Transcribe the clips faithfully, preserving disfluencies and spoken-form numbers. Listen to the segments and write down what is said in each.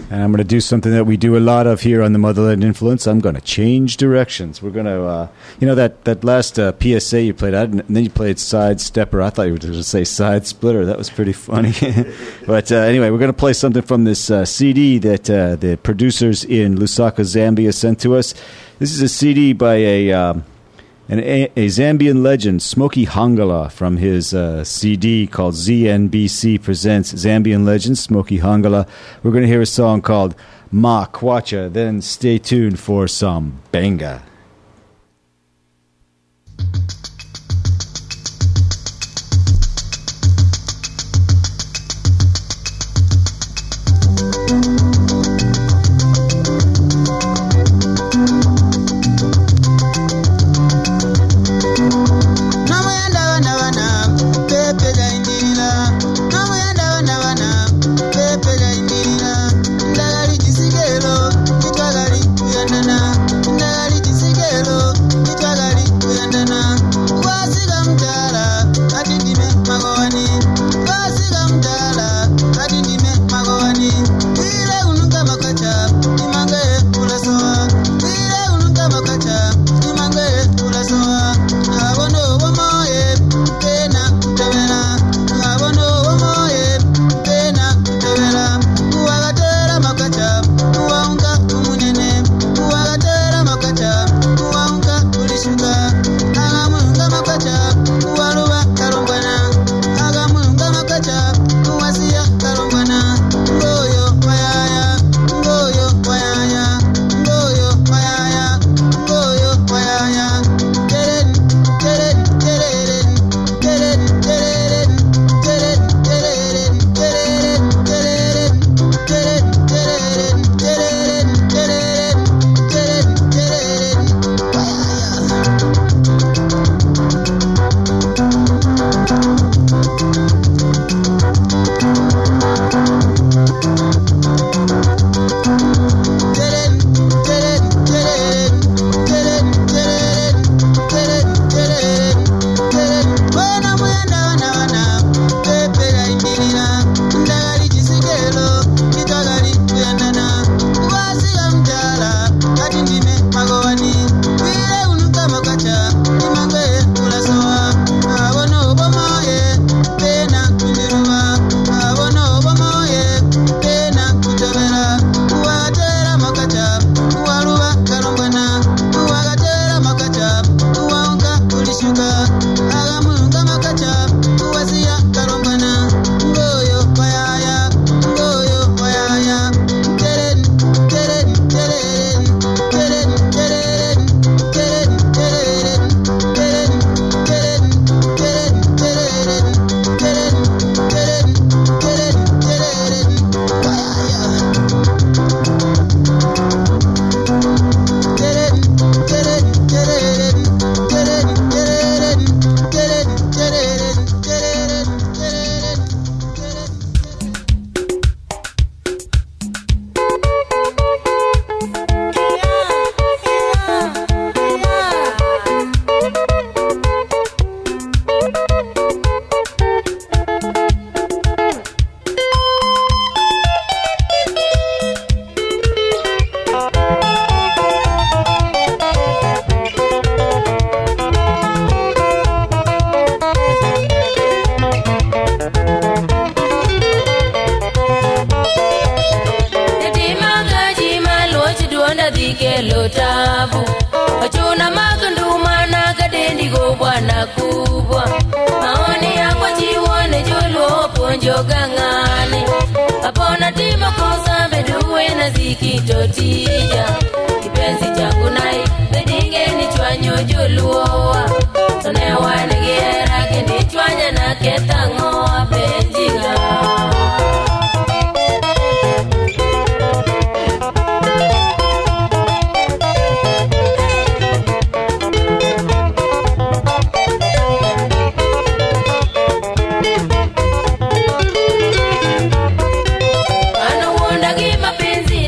And I'm going to do something that we do a lot of here on the Motherland Influence. I'm going to change directions. We're going to, uh, you know, that, that last uh, P S A you played, and then you played Side Stepper. I thought you were going to say Side Splitter. That was pretty funny. But uh, anyway, we're going to play something from this uh, C D that uh, the producers in Lusaka, Zambia sent to us. This is a C D by a... Um, An, a, a Zambian legend, Smokey Hangala, from his uh, C D called Z N B C Presents Zambian Legends, Smokey Hangala. We're going to hear a song called Ma Kwacha. Then stay tuned for some banga.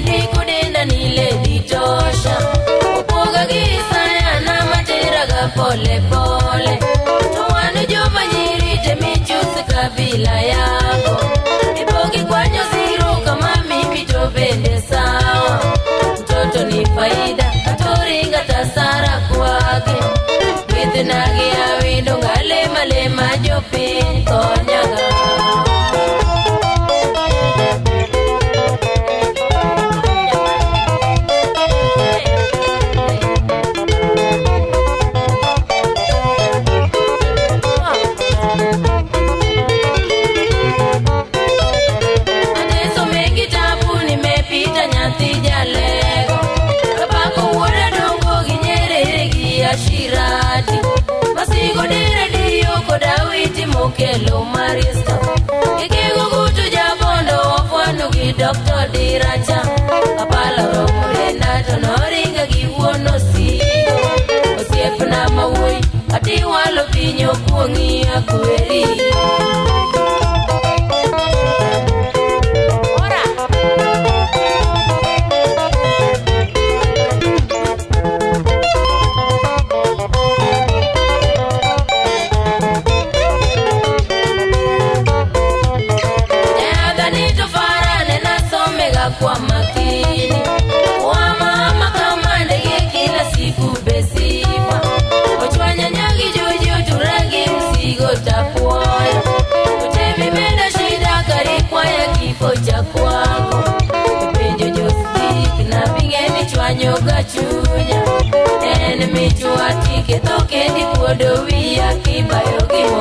For nagi awindo ngale male majopi konyaga Shirati masigo dire dio kodawiti mokelo marista ikego gutu jabondo ofwanu gi doctor diracha apala romurenda to noringa gi wono sigo osiepna mawoi ati walo pinyo kuongi akweri kwa makini wa mama kamande ye kila siku besipa ochwanya nyagi jojo turagi msigo tapuaya utemi menda shida kari kwa ya kifo cha kwako penjo josik na bingeni chwanyo gachunya ene michua tike toke di kuodo wia kibayo gimo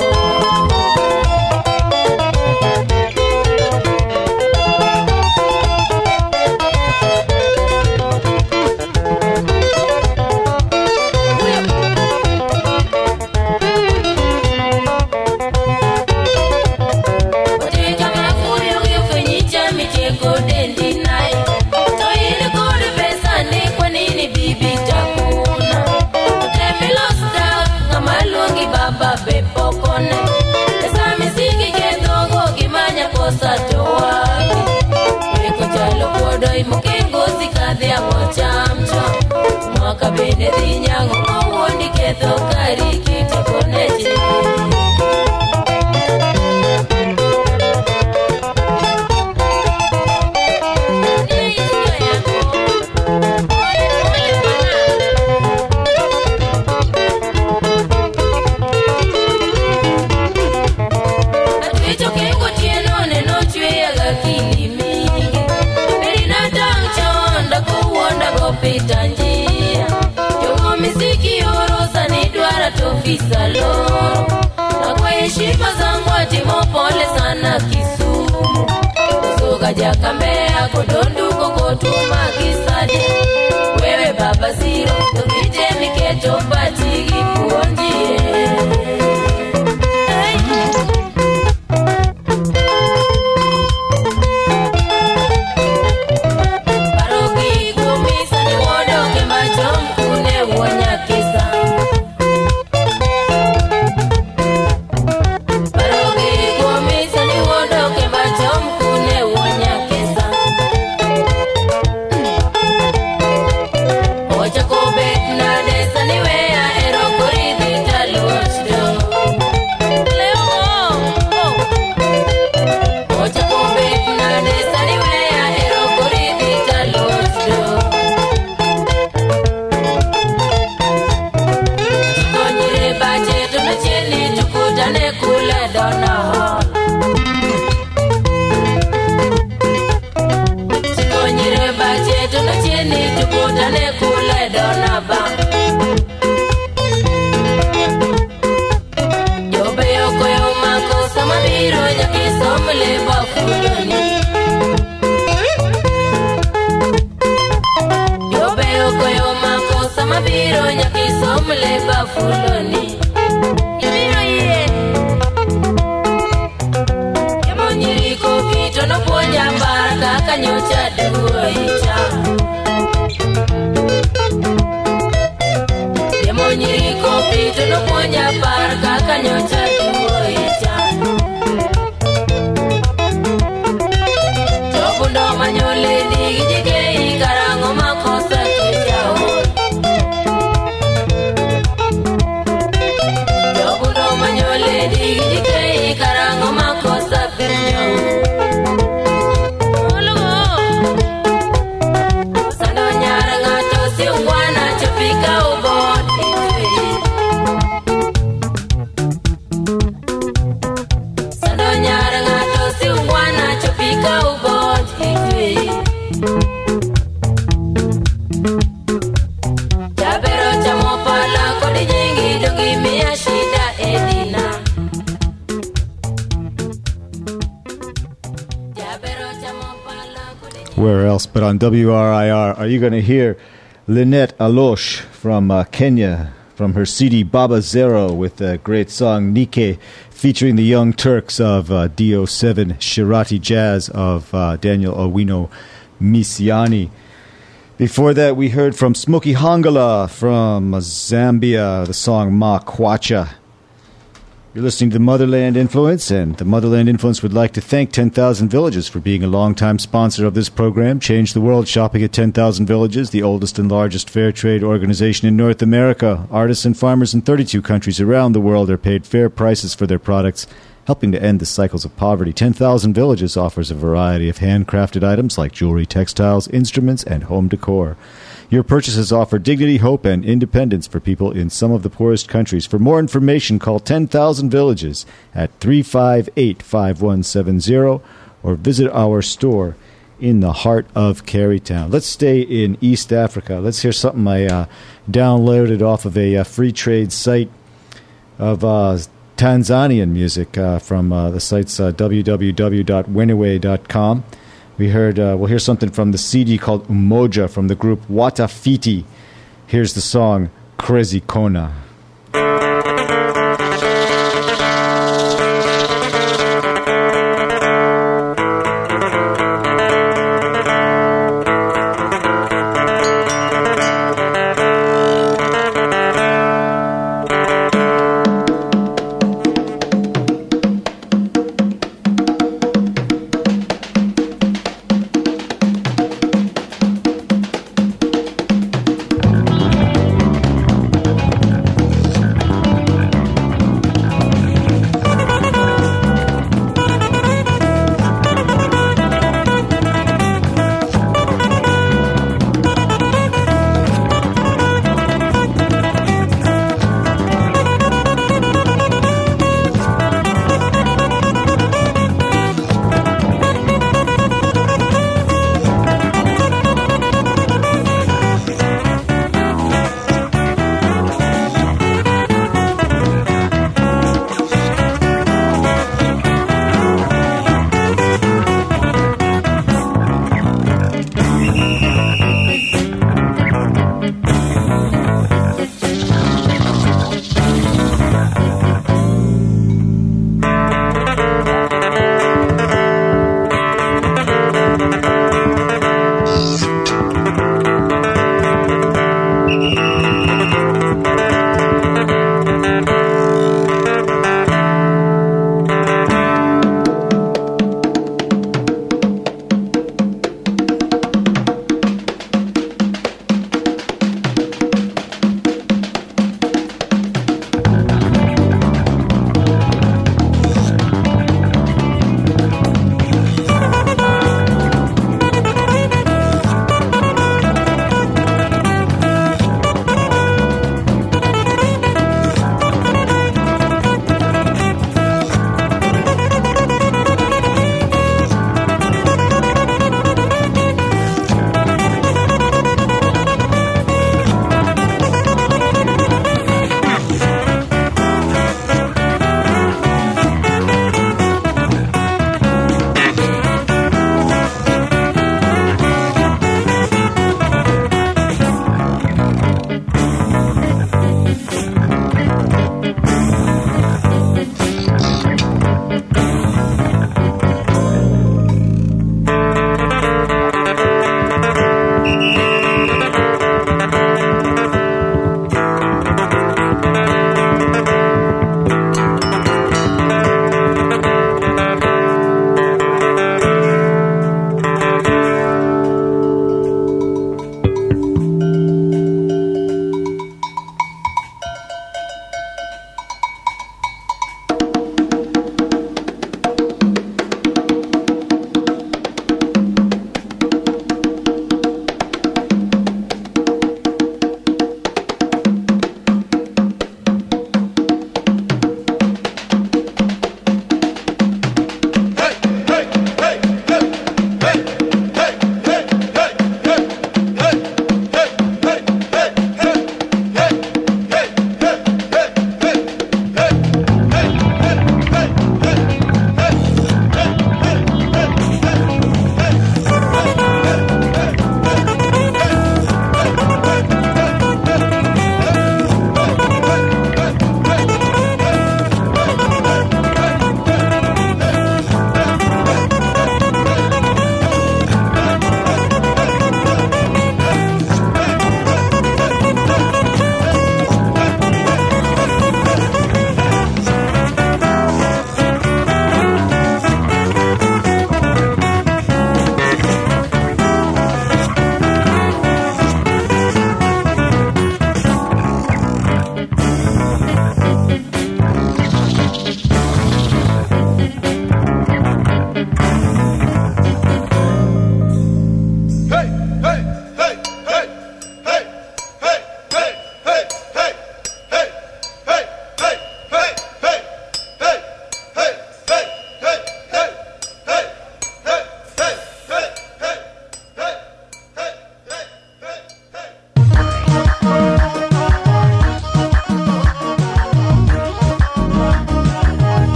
bepokone esa misiki kedogo gimanya kosa toaki eko chalo kodo imokengo zikadhi amochamcho mwaka bende dhinyango mawuondi ketho kari kitekoneche pitanjia jogo misiki orosa ni dwara tofisa loro na kwa heshima zangu atimo pole sana Kisumu kusoga jakambea kodonduko kotuma kisadi wewe baba ziro tokite miketo patigi kuonjie Where else but on W R I R are you going to hear Lynette Alosh from uh, Kenya, from her C D Baba Zero, with the great song Nike, featuring the Young Turks of uh, D O seven, Shirati Jazz of uh, Daniel Owino Misiani. Before that, we heard from Smokey Hongala from Zambia, the song Ma Kwacha. You're listening to the Motherland Influence, and the Motherland Influence would like to thank ten thousand Villages for being a longtime sponsor of this program. Change the world shopping at ten thousand Villages, the oldest and largest fair trade organization in North America. Artists and farmers in thirty-two countries around the world are paid fair prices for their products, helping to end the cycles of poverty. ten thousand Villages offers a variety of handcrafted items like jewelry, textiles, instruments, and home decor. Your purchases offer dignity, hope, and independence for people in some of the poorest countries. For more information, call ten thousand Villages at three five eight, five one seven zero or visit our store in the heart of Carytown. Let's stay in East Africa. Let's hear something I uh, downloaded off of a uh, free trade site of uh, Tanzanian music uh, from uh, the site's uh, w w w dot winaway dot com. We heard, uh, we'll hear something from the C D called Umoja from the group Watafiti. Here's the song Crazy Kona.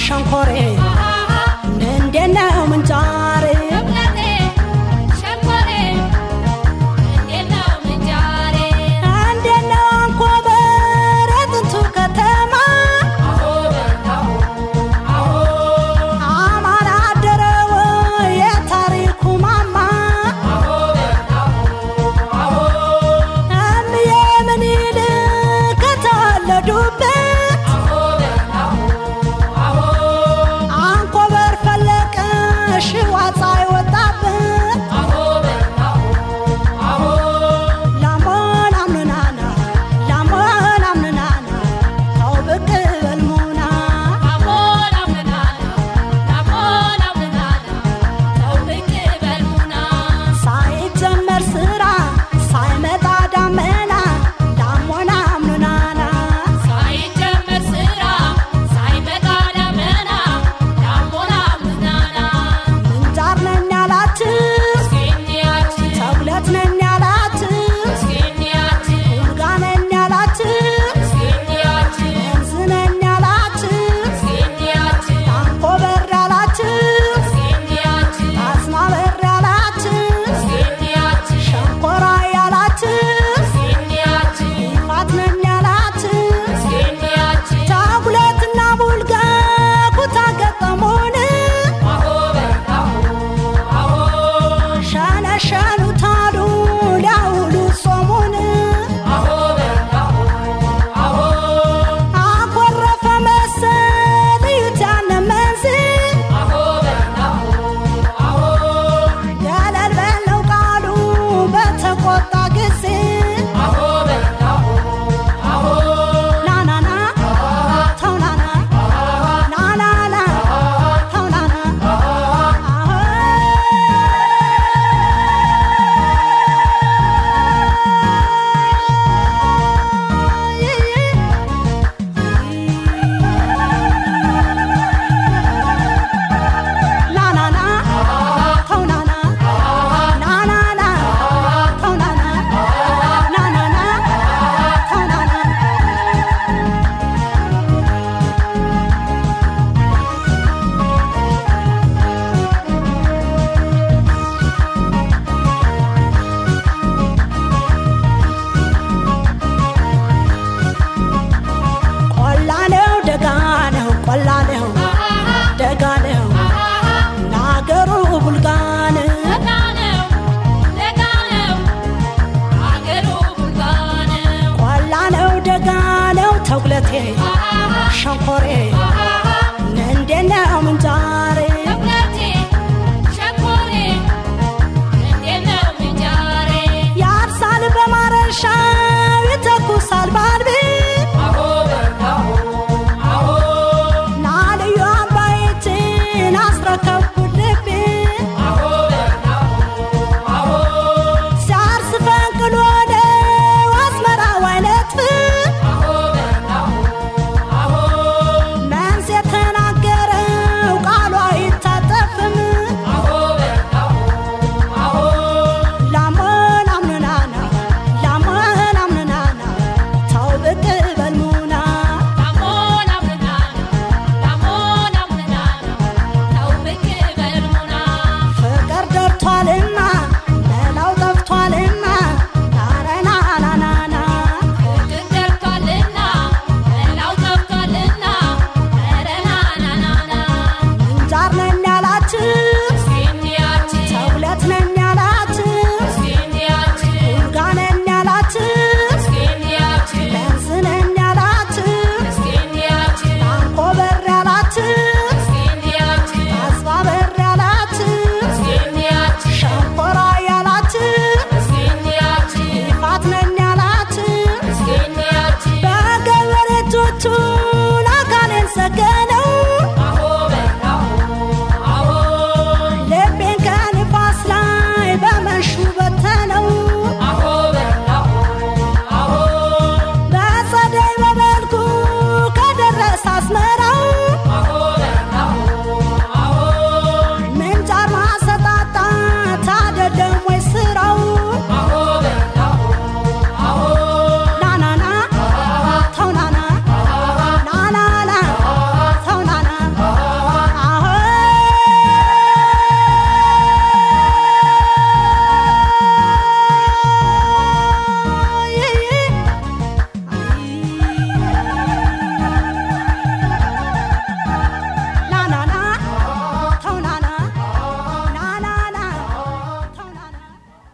ሸንኮሬ እንደነው ምንጫሬ ሸንኮሬ እንደነው ምንጫሬ እንደነው አንኮበር ጥንቱ ከተማ አማራ አደረው የታሪኩ ማማ እምዬ ምኒል ከተወለዱበት ሸንኮሬ እንደነው ምንጫሬ ሸንኮሬ እንደነው ምንጫሬ ያርሳል በማረሻ ይተኩሳል ባልቤ ናልዩ አባይትን አስረከብኩልቤ ሲያርስ ፈንቅሎ ነው አስመራው አይነጥፍ መንዝ የተናገረው ቃሉ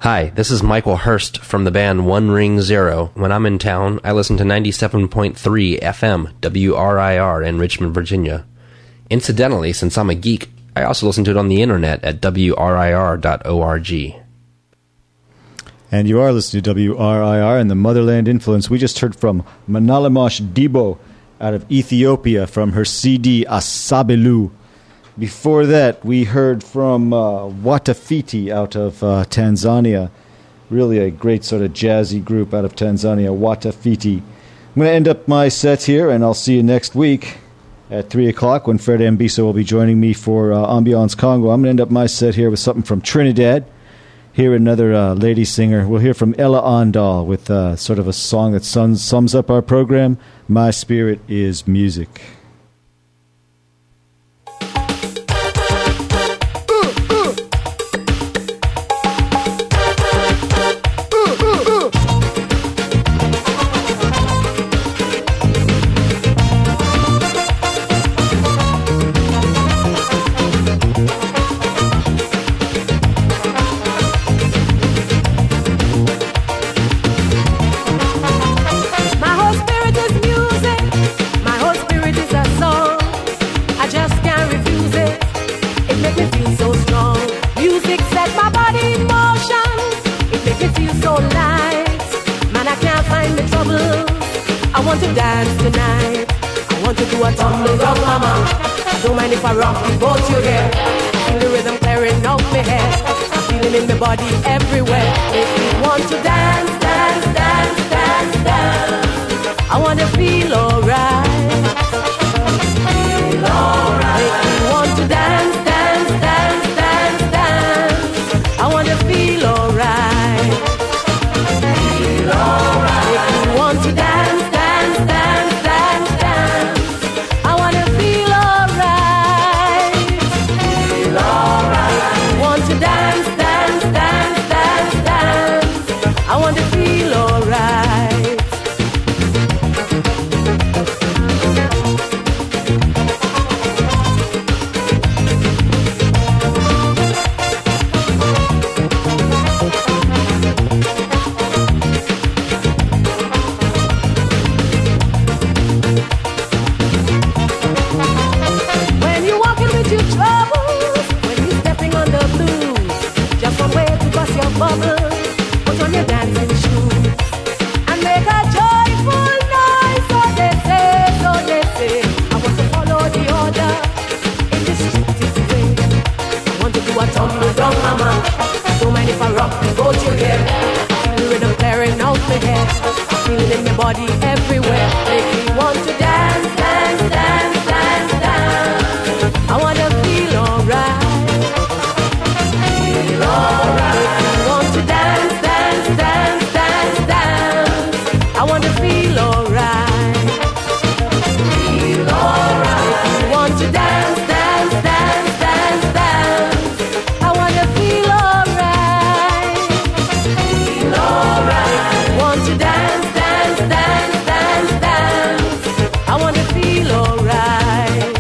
Hi, this is Michael Hurst from the band One Ring Zero. When I'm in town, I listen to ninety-seven point three F M W R I R in Richmond, Virginia. Incidentally, since I'm a geek, I also listen to it on the internet at W R I R dot org. And you are listening to W R I R and the Motherland Influence. We just heard from Manalamosh Debo out of Ethiopia from her C D Asabelu. Before that, we heard from uh, Watafiti out of uh, Tanzania. Really a great sort of jazzy group out of Tanzania, Watafiti. I'm going to end up my set here, and I'll see you next week at three o'clock when Fred Ambiso will be joining me for uh, Ambiance Congo. I'm going to end up my set here with something from Trinidad. Hear another uh, lady singer. We'll hear from Ella Ondal with uh, sort of a song that sums, sums up our program, My Spirit is Music. I want to dance tonight. I want to do a tumble down, mama. Don't mind if I rock the boat you hear. Feel the rhythm clearing out my head. I feel it in my body everywhere. Make me want to dance, dance, dance, dance, dance. I want to feel alright. Feel alright. Make me want to dance, dance, dance, dance, dance. I want to feel alright. Feel alright. Make me want to dance, dance, dance, dance, dance. I want to feel alright. Feel alright. Want to dance, dance, dance, dance, dance. I want to feel alright. When you're walking with your troubles, when you're stepping on the blues, just one way to bust your bubble. Put on your dancing shoes and make a joyful noise. So they say, so they say. I want to follow the order in the strictest way. I want to do a tumble down, mama. Don't mind if I rock the boat you hear. Feel the rhythm clearing out my head. Feel it in my body everywhere. Make me want to dance, dance, dance, dance, dance. I want to feel alright. Feel alright. Make me want to dance, dance, dance, dance, dance. I want to feel alright. Feel alright. Make me want to dance, dance, dance, dance, dance. I want to feel alright. Feel alright. Want to dance, dance, dance, dance, dance. I want to feel alright.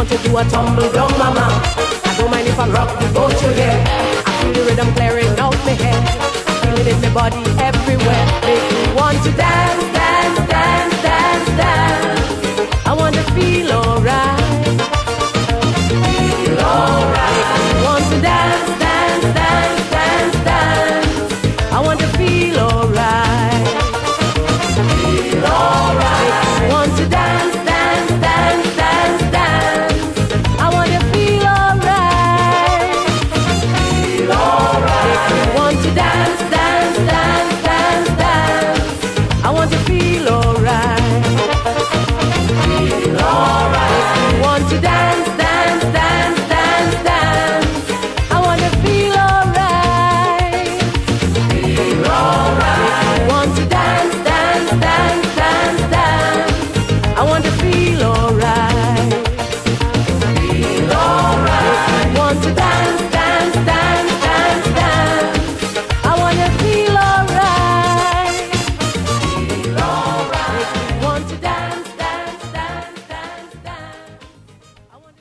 to do a tumble down, mama. I don't mind if I rock the boat you hear. I feel the rhythm clearing out my head. I feel it in my body everywhere. Make me want to dance, dance, dance, dance, dance. I want to feel alright. Feel alright. Make me want to dance, dance, dance, dance, dance. I want to feel alright. Feel alright. Make me want to dance, dance, dance, dance, dance. I want to feel alright. Feel alright. Make me want to dance, dance, dance, dance, dance. I want to feel alright. Feel alright. Make me want to dance, dance, dance, dance, dance. I want to feel alright. Feel alright. Make me want to dance, dance, dance, dance, dance. I want to feel alright. Feel alright. Make me want to dance, dance, dance, dance, dance. I want to feel alright. Feel alright. Make me want to dance, dance, dance, dance, dance. I want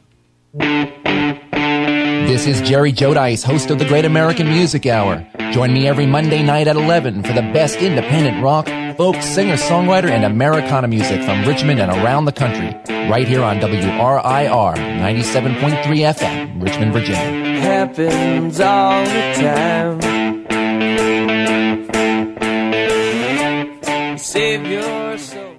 to. This is Jerry Jodice, host of the Great American Music Hour. Join me every Monday night at eleven for the best independent rock, folk, singer-songwriter, and Americana music from Richmond and around the country. Right here on W R I R ninety-seven point three F M, Richmond, Virginia. Happens all the time. Save your soul.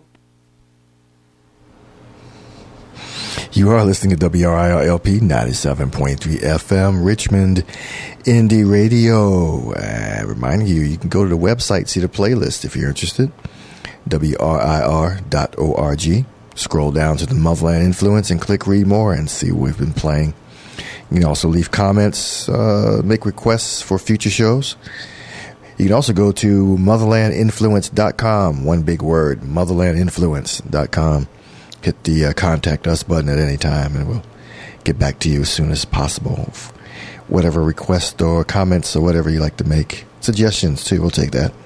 You are listening to W R I R L P ninety-seven point three F M, Richmond Indie Radio. Uh, reminding you, you can go to the website, see the playlist if you're interested. W R I R dot org. Scroll down to the Motherland Influence and click read more and see what we've been playing. You can also leave comments, uh, make requests for future shows. You can also go to motherland influence dot com. One big word, motherland influence dot com. Hit the uh, contact us button at any time and we'll get back to you as soon as possible. Whatever requests or comments or whatever you like to make. Suggestions too, we'll take that.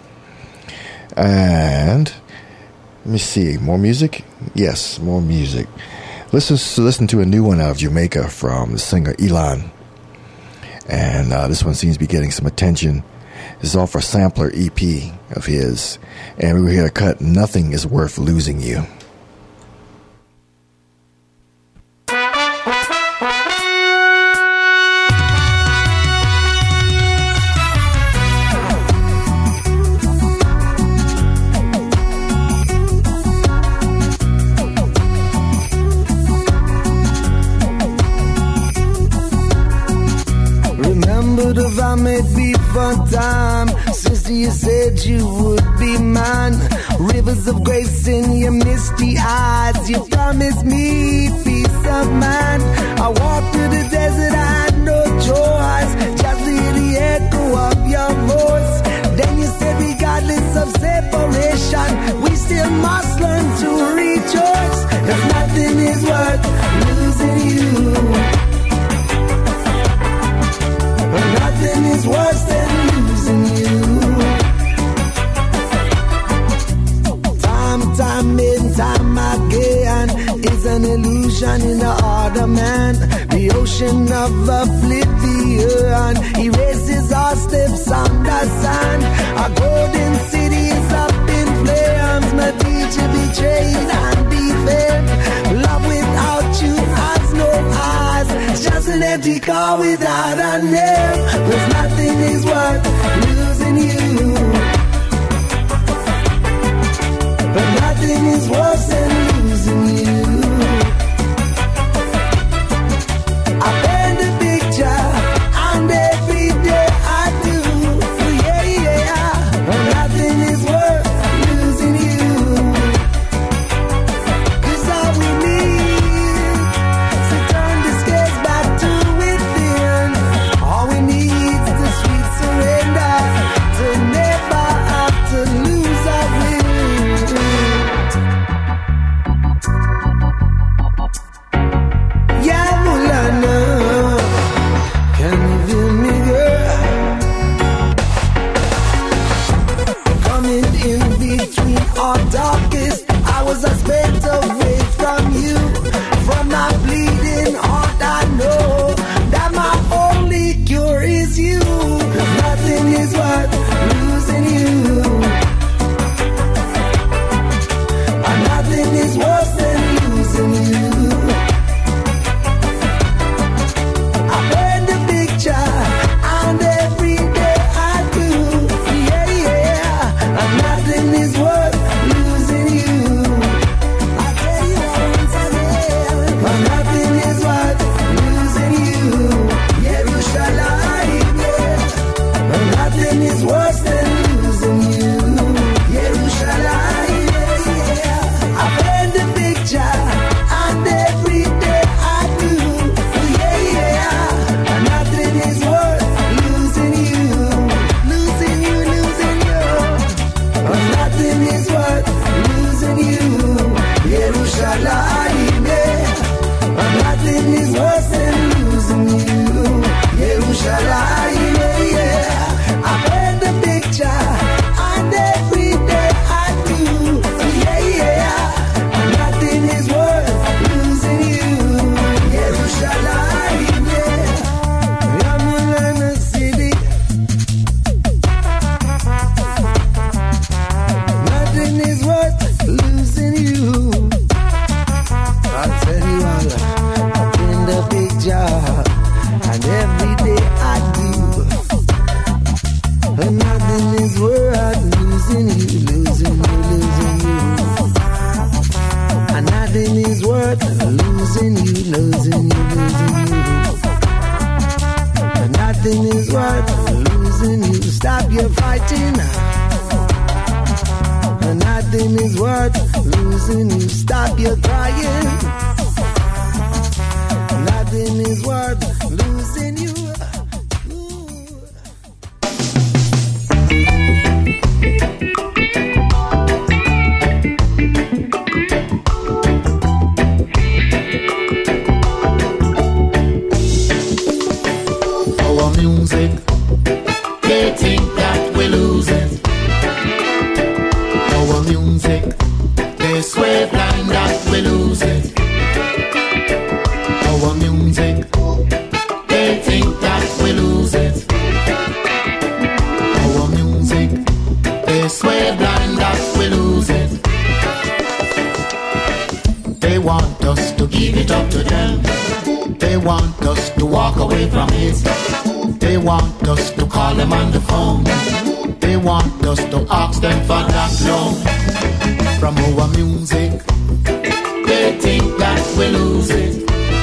And let me see, more music? Yes, more music. Let's just listen to a new one out of Jamaica from the singer Elon. And uh, this one seems to be getting some attention. This is off our sampler E P of his. And we were here to cut Nothing Is Worth Losing You. Time since you said you would be mine, rivers of grace in your misty eyes, you promised me peace of mind. I walked through the desert, I had no choice, just to hear the echo of your voice. Then you said regardless of separation, we still must learn to rejoice, 'cause nothing is worth losing you, but nothing is worse than time and time again is an illusion in the heart of man. The ocean of oblivion erases our steps on the sand. Our golden city is up in flames. My teacher betrayed and defend. Love without you has no eyes. It's just an empty car without a name. 'Cause nothing is worth losing you, but nothing is worse than losing you. I paint the picture, and every day I do. Yeah, yeah. But nothing is worth losing you. 'Cause all we need is to turn this gaze back to within. All we need is the sweet surrender to never have to lose our will. Darkest hours I spent away from you, from my bleeding worth losing you, losing you, losing you. Nothing is worth losing you. Stop your fighting. Nothing is worth losing you. Stop your crying. Nothing is worth losing you. Our music, they think that we lose it. Our music, they swear blind that we lose it. Our music, they think that we lose it. Our music, they swear blind that we lose it. They want us to give it up to them. They want us to walk away from it. They want us to call them on the phone. They want us to ask them for that loan. From our music, they think that we lose it.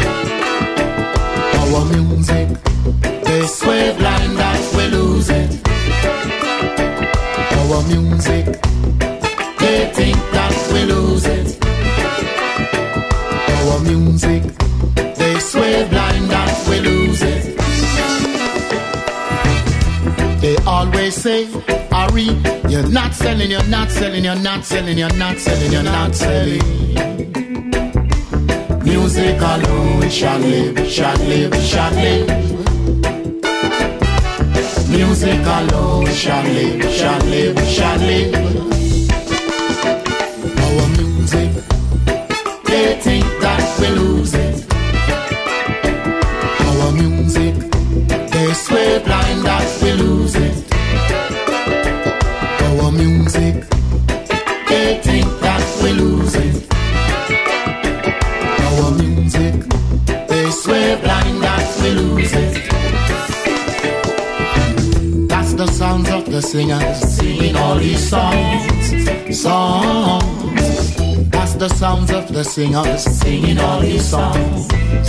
Our music, they swear blind that we lose it. Our music, they think that we lose it. Our music, they swear blind that we lose it. They always say, Ari, you're not selling, you're not selling, you're not selling, you're not selling, you're not selling. Music alone shall live, shall live, shall live. Music alone shall live, shall live, shall live. Our music, they think that we lose it. Our music, they swear blind that we lose it. Our music, they think that we lose it. Our music, they swear blind that we lose it. That's the sounds of the singers singing all these songs, songs. That's the sounds of the singers singing all these songs.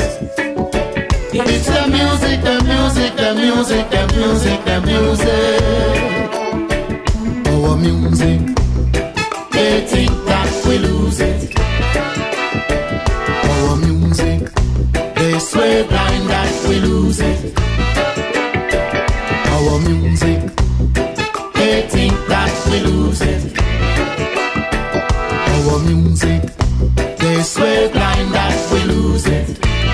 It's the music, the music, the music, the music, the music. Our music, they think that we lose it. Our music, they swear blind that we lose it. Our music, they think that we lose it. Our music, they swear blind that we lose it.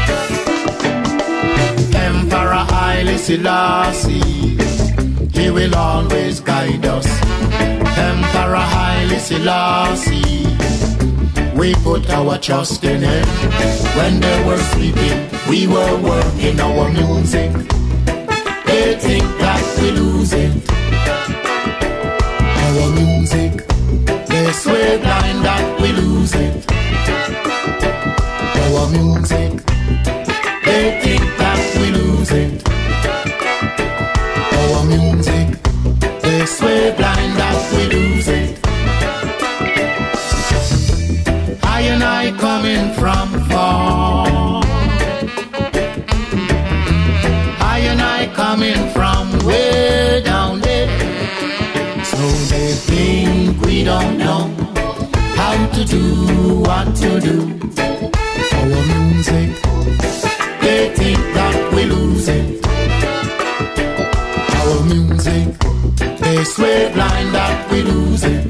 Emperor Haile Selassie, he will always guide us. Emperor Haile Selassie, we put our trust in him. When they were sleeping, we were working our music. They think that we lose it. Our music, they swear blind that we lose it. Our music, they think that we lose it. Our music, they swear blind that we lose it. I and I coming from far. I and I coming from way down there. So they think we don't know how to do what to do. Our music, they think that we lose it. Our music, they swear blind that we lose it.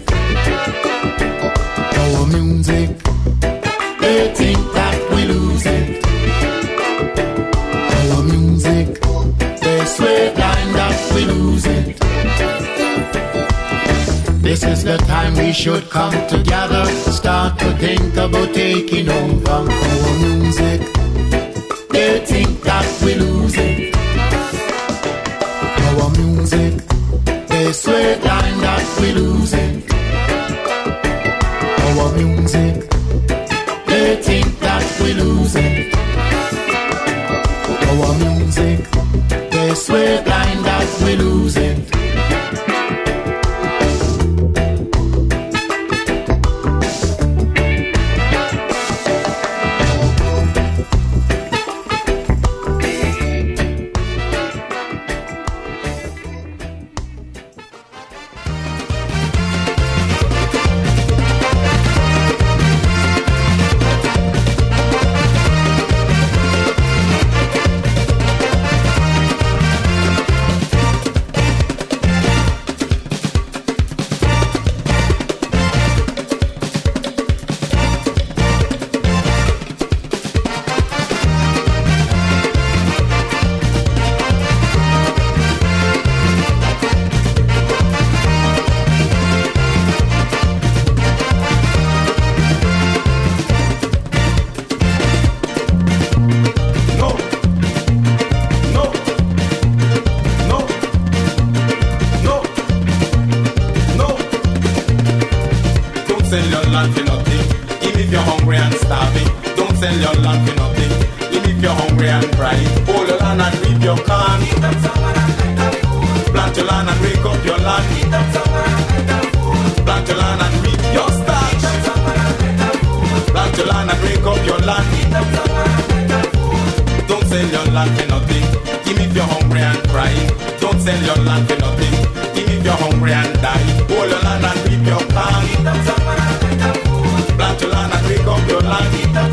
Our music, they think that we lose it. Our music, they swear blind that we lose it. This is the time we should come together, start to think about taking over. Our music, they think that we lose it. Our music, they swear blind that we lose it. Our music, they think that we lose it. Our music, they swear blind that we lose it. land for nothing. Even if you're hungry and starving, don't sell your land for nothing. Even if you're hungry and crying, hold your land and reap your corn. Plant your land and wake up your land. Plant your land and reap your starch. Plant your land and wake up your land. Don't sell your land for nothing. Even if you're hungry and crying, don't sell your land for nothing. Even if you're hungry and dying, hold your land and reap your corn. Plant your land and wake up your land.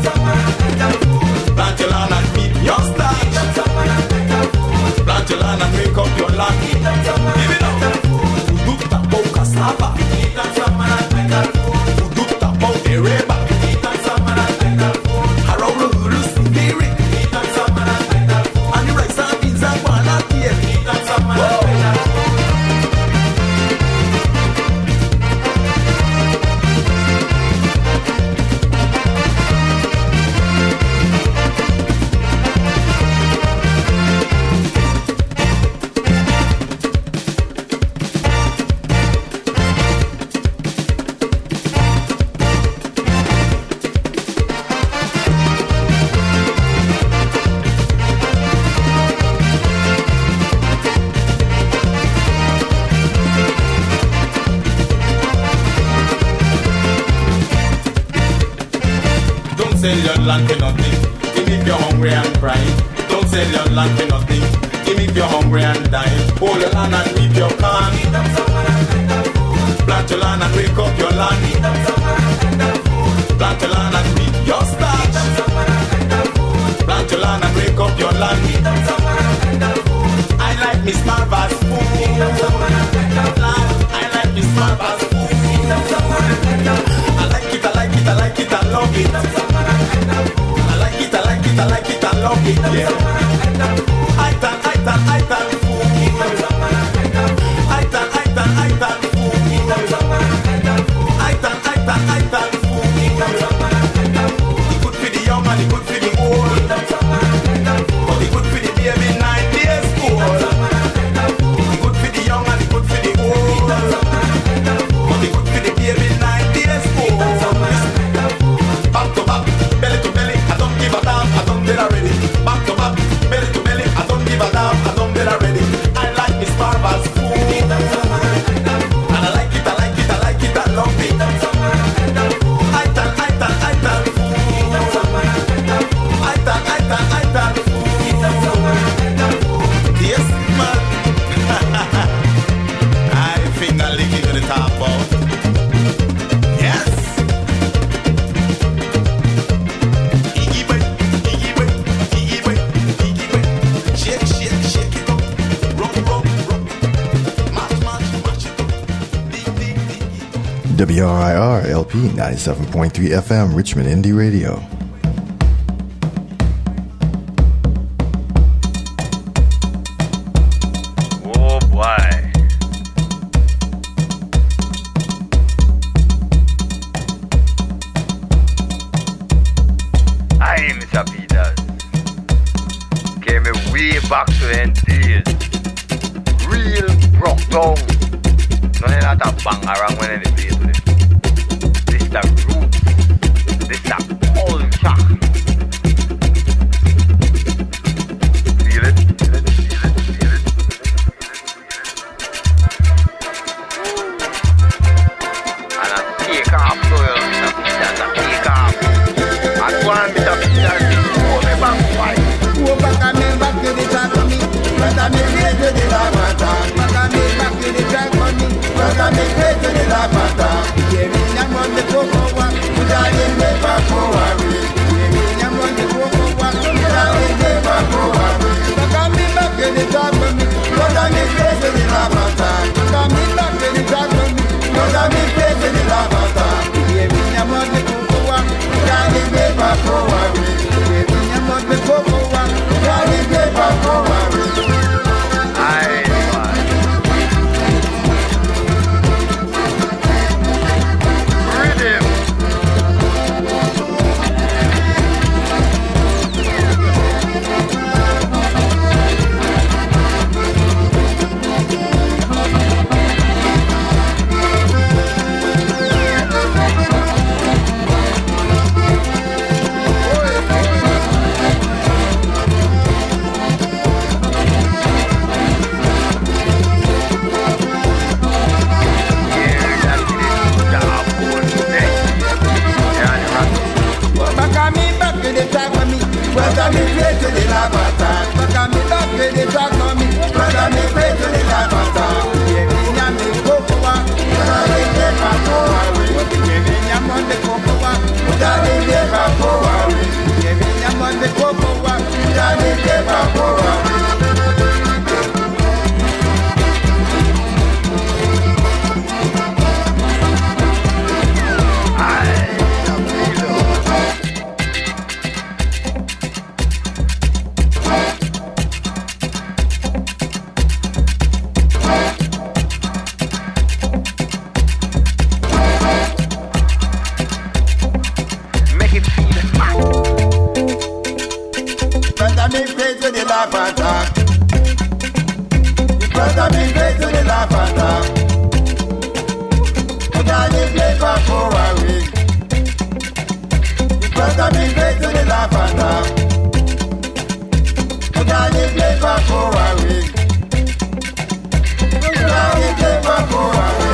Plant your land and reap your starch. Plant your land and wake up your land. Give it up. Uduk tapau cassava. Uduk tapau dereba. Harau urus sendiri. And the rice and beans and banana. sell your land for nothing. Even if you're hungry and crying, don't sell your land for nothing. Even if you're hungry and dying, hold your land and reap your corn. Plant your land and wake up your land. Plant your land and reap your starch. Plant your land and wake up your land. I like Miss Marva's food. I like Miss Marva's food. I like it, I like it, I like it, I love it. I like it, I like it, I like it, I love it, yeah. I tan, I tan, I tan food. I tan, I tan, I tan food. I tan, I tan, I tan food. It good for the young and it good for the old. But it good for the baby nine years old. It good for the young and it good for the old. But it good for the baby nine years old. Back to back, belly to belly, I don't give a damn, I don't get already. Back to back, belly to belly, I don't give a damn, I don't get already. I like Miss Marva's food. And I like it, I like it, I like it, I love it. I tan, I tan, I tan food. I tan, I tan, I tan food. Yes, man. I finger licking to the top out. Yes. Iggy boy, Iggy boy, Iggy boy, Iggy boy. Shake, shake, shake it up. Rock, rock, rock. March, march, march it up. Dig, dig, dig. W R I R L P ninety-seven point three F M, Richmond Indie Radio. Oh boy. Aye, Mister Peters. Came way back to the days. Real broke down. None of that bang around when any place with it. This the roots. This the culture. Feel it? Feel it? Feel it? Feel it? And I take off to you, Mister Peters. I take off. I go on, Mister Peters. Go me back, why? Go back and me back to the track for me. But I make way to the lavata. Back and me back to the track for me. But I make way to the lavata. Yeah, me I'm on the cocoa walk. Put I in the back for worry. Yeah, me I'm on the cocoa walk. Put I in the back for worry. Back and me back to the track for me. But I make way to the lavata. Back and me back to the track for me. But I make way to the lavata. Yeah, me I'm on the cocoa walk. Put I in the back for worry. Yeah, me I'm on the cocoa walk. Put I in the back for worry. Aye, boy. Rhythm. Brother me pray to the Lavata. Brother me back with the track on me. Brother me pray to the Lavata. Yeah, me and me cocoa. Brother me never go away. Yeah, me and on the cocoa. Brother me never go away. Yeah, me and on the cocoa. Brother me never go away. Brother me pray to the Lavata. Brother me play for four away. Brother me pray to the Lavata. Brother me play for four away. Brother me play for four away.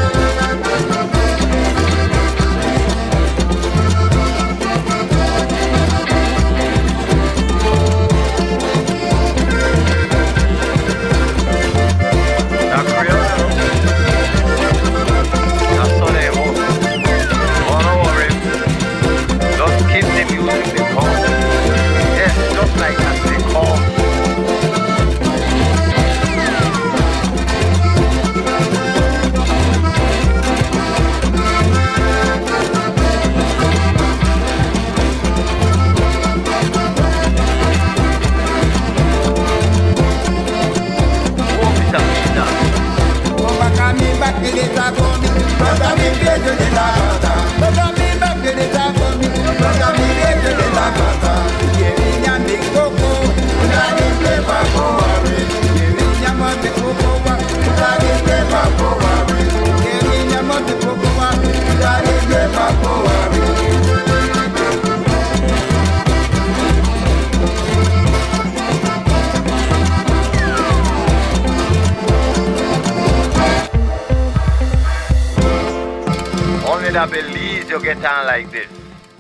Brother me pray to the Lavata. Brother me back to the top of me. Brother me pray to the Lavata. Yeah, me and me cocoa. Brother me play for four away. Yeah, me and on the cocoa. Brother me play for four away. Yeah, me and on the cocoa. Brother me play for four away. That Belize you get on like this.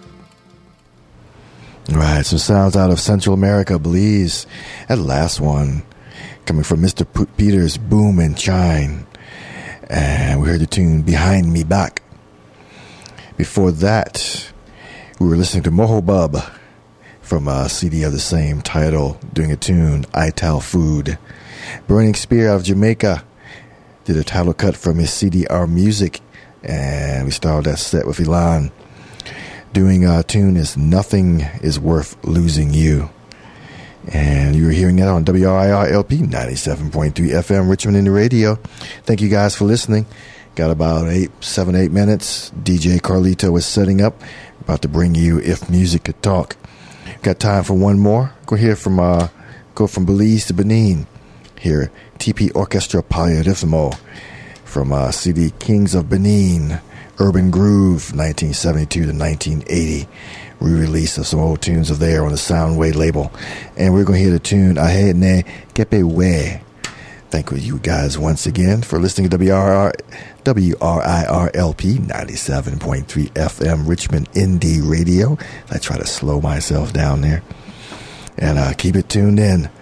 Right, some sounds out of Central America, Belize. That last one coming from Mister P- Peters, Boom and Chine. And we heard the tune Behind Me Back. Before that, we were listening to Moho Bub from a C D of the same title, doing a tune, Ital Food. Burning Spear out of Jamaica did a title cut from his C D Our Music. And we started that set with Elan doing a tune is Nothing Is Worth Losing You. And you were hearing that on W R I R L P ninety-seven point three F M Richmond in the radio. Thank you guys for listening. Got about eight, seven, eight minutes. D J Carlito is setting up, about to bring you If Music Could Talk. Got time for one more. Go hear from uh, go from Belize to Benin. Here, T P Orchestra Palliarissimo. From uh, C D Kings of Benin, Urban Groove, nineteen seventy-two to nineteen eighty. Re-release of some old tunes of there on the Soundwave label. And we're going to hear the tune, Ahene Kepewe. Thank you guys once again for listening to W R R, W R I R L P ninety-seven point three F M Richmond Indie Radio. I try to slow myself down there. And uh, keep it tuned in.